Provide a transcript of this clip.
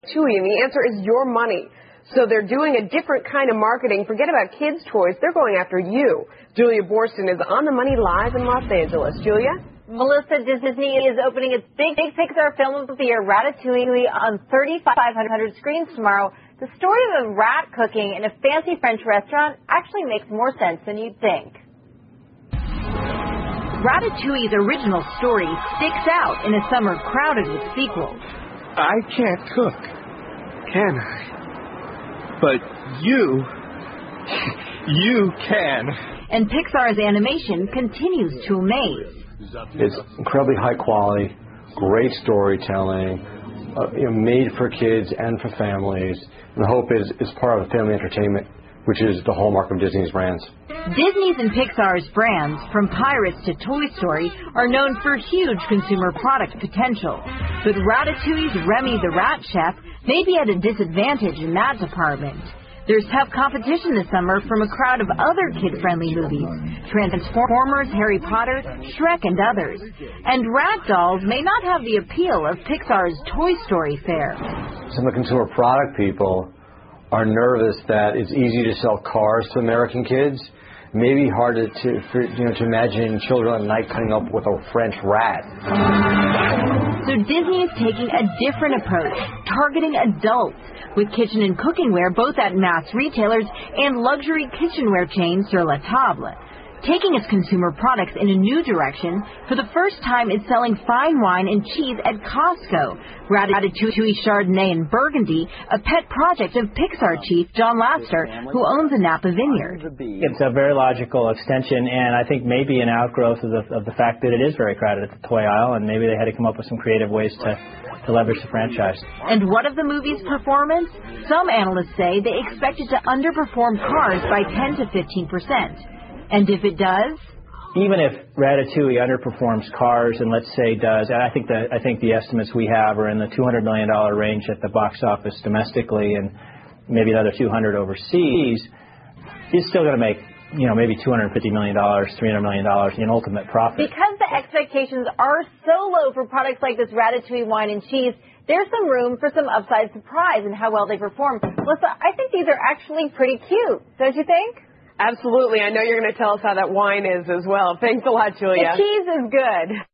Chewy, and the answer is your money. So they're doing a different kind of marketing. Forget about kids' toys. They're going after you. Julia Boorstin is on the money live in Los Angeles. Julia? Melissa, Disney is opening its big Pixar film of the year, Ratatouille, on 3,500 screens tomorrow. The story of a rat cooking in a fancy French restaurant actually makes more sense than you'd think. Ratatouille's original story sticks out in a summer crowded with sequels. I can't cook, can I? But you can. And Pixar's animation continues to amaze. It's incredibly high quality, great storytelling, made for kids and for families. And the hope is part of family entertainment, which is the hallmark of Disney's brands. Disney's and Pixar's brands, from Pirates to Toy Story, are known for huge consumer product potential. But Ratatouille's Remy the Rat Chef may be at a disadvantage in that department. There's tough competition this summer from a crowd of other kid-friendly movies, Transformers, Harry Potter, Shrek, and others. And Rat Dolls may not have the appeal of Pixar's Toy Story fare. Some of the consumer product people are nervous that it's easy to sell cars to American kids. Maybe hard to imagine children at night coming up with a French rat. So Disney is taking a different approach, targeting adults with kitchen and cookingware both at mass retailers and luxury kitchenware chain Sur La Table. Taking its consumer products in a new direction, for the first time it's selling fine wine and cheese at Costco. Ratatouille Chardonnay and Burgundy, a pet project of Pixar chief John Lasseter, who owns a Napa vineyard. It's a very logical extension, and I think maybe an outgrowth of the fact that it is very crowded at the toy aisle, and maybe they had to come up with some creative ways to leverage the franchise. And what of the movie's performance? Some analysts say they expect it to underperform Cars by 10 to 15%. And if it does? Even if Ratatouille underperforms Cars and let's say does, and I think the estimates we have are in the $200 million range at the box office domestically and maybe another $200 overseas, it's still going to make, maybe $250 million, $300 million in ultimate profit. Because the expectations are so low for products like this Ratatouille wine and cheese, there's some room for some upside surprise in how well they perform. Melissa, I think these are actually pretty cute, don't you think? Absolutely. I know you're going to tell us how that wine is as well. Thanks a lot, Julia. The cheese is good.